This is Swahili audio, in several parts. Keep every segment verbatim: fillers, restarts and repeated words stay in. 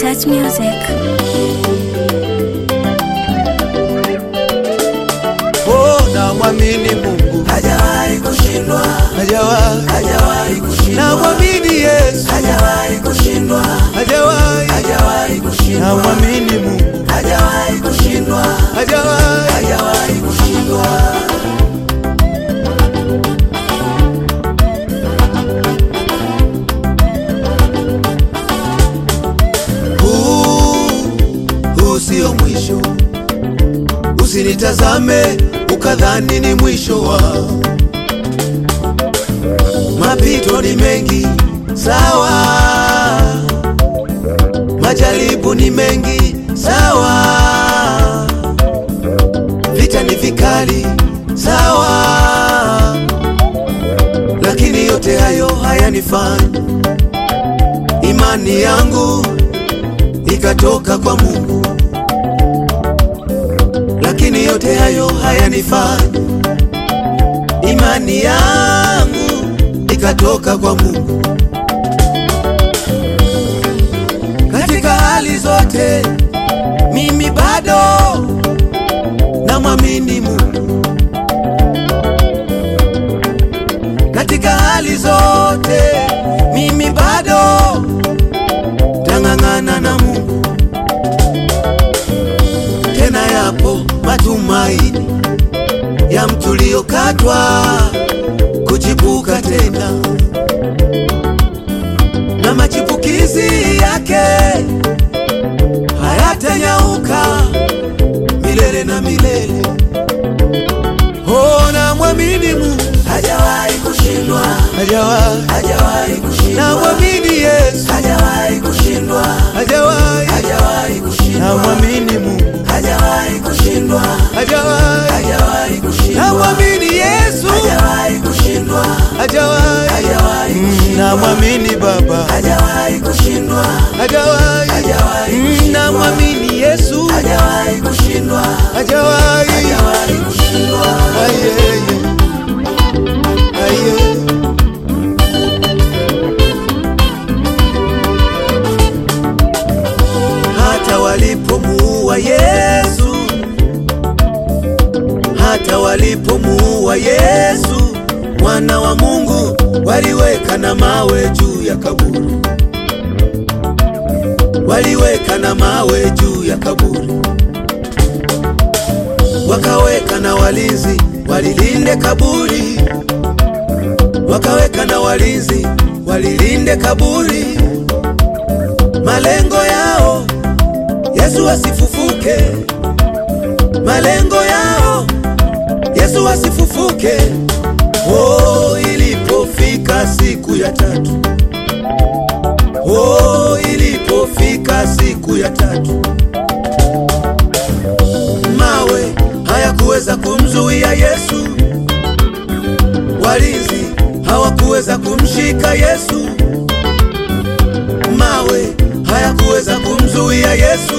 Touch Music. Oh, na mwamini Mungu hajawahi kushindwa, hajawahi hajawahi kushindwa. na mwamini Yesu hajawahi kushindwa, hajawahi hajawahi kushindwa. na mwamini Mungu hajawahi kushindwa, hajawahi hajawahi kushindwa. Huu sio mwisho, usinitazame ukadhani ni mwisho wa mapito. Ni mengi sawa, majaribu ni mengi sawa, vita ni vikali sawa, lakini yote hayo hayanifanyi imani yangu ikatoka kwa Mungu. Lakini yote hayo hayanifanyi imani yangu ikatoka kwa Mungu. Katika hali zote mimi bado namwamini Mungu. Katika hali zote mimi bado tangangana na Mungu. Tena yapo matumaini ya mtu uliokatwa kuchipuka tena, na machipukizi yake hayatanyauka milele na milele. Oh, na mwamini Mungu hajawahi kushindwa, hajawahi hajawahi kushindwa. na mwamini Yesu hajawahi kushindwa, hajawahi hajawahi kushindwa. na mwamini Mungu hajawahi kushindwa, hajawahi hajawahi kushindwa. na mwamini Yesu hajawahi kushindwa, hajawahi hajawahi kushindwa. na mwamini Baba hajawahi kushindwa, hajawahi hajawahi kushindwa. na mwamini Yesu hajawahi kushindwa, hajawahi hajawahi kushindwa. ayeye ayeye. Hata walipomuua Yesu, hata walipomuua Yesu mwana wa Mungu, waliweka na mawe juu ya kaburi, waliweka na mawe juu ya kaburi, wakaweka na walinzi walilinde kaburi, wakaweka na walinzi walilinde kaburi. Malengo yao Yesu asifufuke, malengo yao Yesu asifufuke. Oh, ilipofika siku ya tatu, oh, ilipofika siku ya tatu, mawe hayakuweza kumzuia Yesu, walinzi hawakuweza kumshika Yesu, mawe hayakuweza kumzuia Yesu,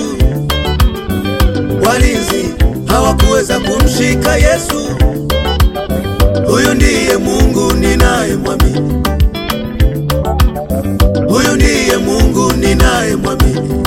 walinzi hawakuweza kumshika Yesu. Huyu ndiye Mungu ninayemwamini, huyu ndiye Mungu ninayemwamini.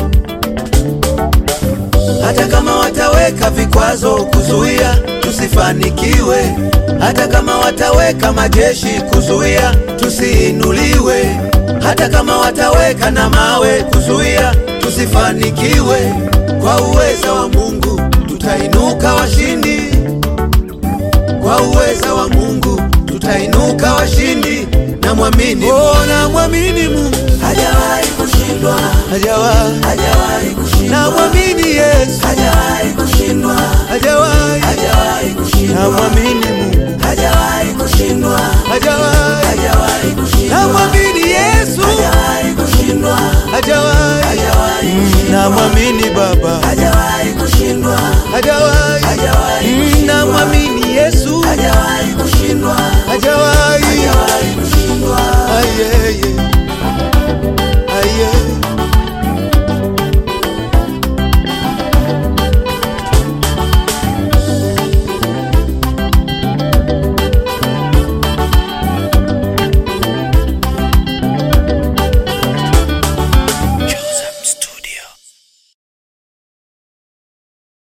Hata kama wataweka vikwazo kuzuia tusifanikiwe, hata kama wataweka majeshi kuzuia tusiinuliwe, hata kama wataweka na mawe kuzuia tusifanikiwe, kwa uweza wa Mungu tutainuka washindi, kwa uweza wa Mungu tutainuka washindi. Na mwamini, oh, na mwamini Mungu hajawahi kushindwa, hajawahi hajawahi kushindwa. na mwamini Yesu hajawahi kushindwa, hajawahi hajawahi kushindwa. na mwamini Mungu hajawahi kushindwa, hajawahi hajawahi kushindwa. na mwamini Yesu hajawahi kushindwa, hajawahi hajawahi kushindwa. na mwamini Baba hajawahi kushindwa, hajawahi hajawahi kushindwa. na mwamini Yesu hajawahi kushindwa, hajawahi hajawahi kushindwa. ayeye